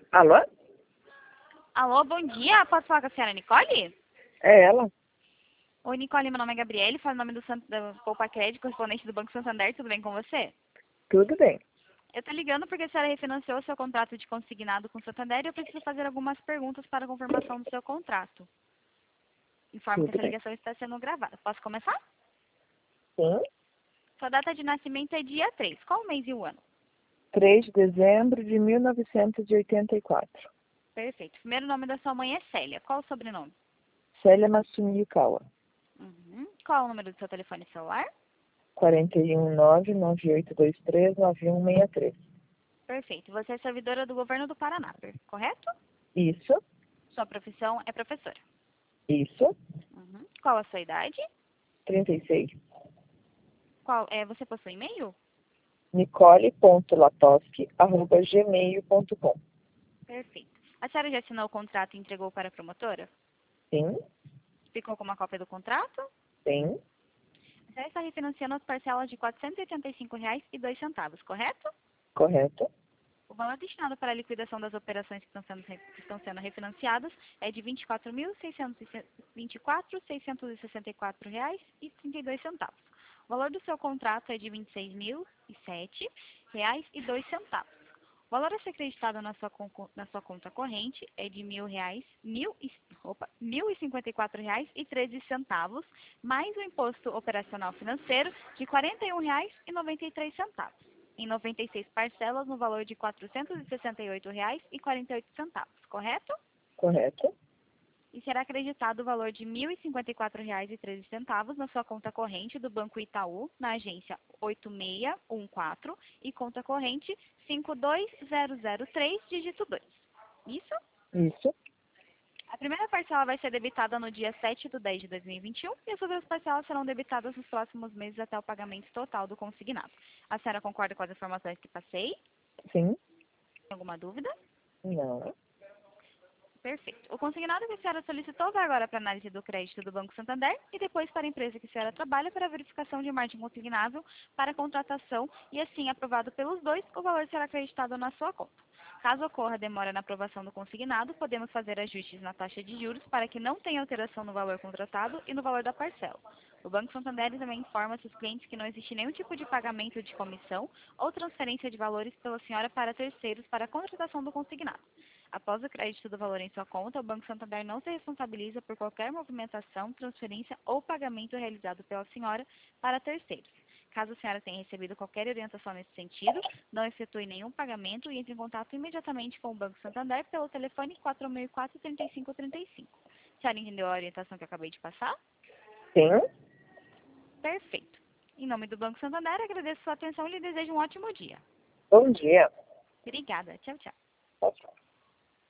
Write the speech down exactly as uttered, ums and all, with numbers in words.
Alô? Alô, bom dia. Posso falar com a senhora Nicole? É ela? Oi, Nicole, meu nome é Gabriele, falo em nome do, Sant... do Poupa Crédito, correspondente do Banco Santander. Tudo bem com você? Tudo bem. Eu tô ligando porque a senhora refinanciou seu contrato de consignado com o Santander e eu preciso fazer algumas perguntas para a confirmação do seu contrato. Informo que Tudo essa bem. ligação está sendo gravada. Posso começar? Sim. Sua data de nascimento é dia três. Qual o mês e o ano? três de dezembro de mil novecentos e oitenta e quatro. Perfeito. O primeiro nome da sua mãe é Célia. Qual o sobrenome? Célia Matsumikawa. Uhum. Qual o número do seu telefone celular? quatro um nove, nove oito dois três, nove um seis três. Perfeito. Você é servidora do governo do Paraná, correto? Isso. Sua profissão é professora. Isso. Uhum. Qual a sua idade? trinta e seis. Qual, é, você possui e-mail? nicole ponto latowski arroba gmail ponto com. Perfeito. A senhora já assinou o contrato e entregou para a promotora? Sim. Ficou com uma cópia do contrato? Sim. A senhora está refinanciando as parcelas de quatrocentos e oitenta e cinco reais e dois centavos, correto? Correto. O valor destinado para a liquidação das operações que estão sendo, re- que estão sendo refinanciadas é de vinte e quatro mil, seiscentos e vinte e quatro, seiscentos e sessenta e quatro reais e trinta e dois centavos. O valor do seu contrato é de vinte e seis mil e sete reais e dois centavos. O valor a ser acreditado na sua, conco- na sua conta corrente é de mil reais, mil e, opa, mil e cinquenta e quatro reais e treze centavos, mais o imposto operacional financeiro de quarenta e um reais e noventa e três centavos, em noventa e seis parcelas no valor de quatrocentos e sessenta e oito reais e quarenta e oito centavos, correto? Correto. E será acreditado o valor de mil e cinquenta e quatro reais e treze centavos na sua conta corrente do Banco Itaú, na agência oito seis um quatro e conta corrente cinco dois zero zero três, dígito dois. Isso? Isso. A primeira parcela vai ser debitada no dia sete de dez de dois mil e vinte e um e as outras parcelas serão debitadas nos próximos meses até o pagamento total do consignado. A senhora concorda com as informações que passei? Sim. Tem alguma dúvida? Não. Perfeito. O consignado que a senhora solicitou vai agora para análise do crédito do Banco Santander e depois para a empresa que a senhora trabalha para verificação de margem consignável para contratação e assim aprovado pelos dois, o valor será acreditado na sua conta. Caso ocorra demora na aprovação do consignado, podemos fazer ajustes na taxa de juros para que não tenha alteração no valor contratado e no valor da parcela. O Banco Santander também informa seus clientes que não existe nenhum tipo de pagamento de comissão ou transferência de valores pela senhora para terceiros para a contratação do consignado. Após o crédito do valor em sua conta, o Banco Santander não se responsabiliza por qualquer movimentação, transferência ou pagamento realizado pela senhora para terceiros. Caso a senhora tenha recebido qualquer orientação nesse sentido, não efetue nenhum pagamento e entre em contato imediatamente com o Banco Santander pelo telefone quatro mil e quatro, trinta e cinco trinta e cinco. A senhora entendeu a orientação que eu acabei de passar? Sim. Perfeito. Em nome do Banco Santander, agradeço sua atenção e lhe desejo um ótimo dia. Bom dia. Obrigada. Tchau, tchau. Tchau, tchau.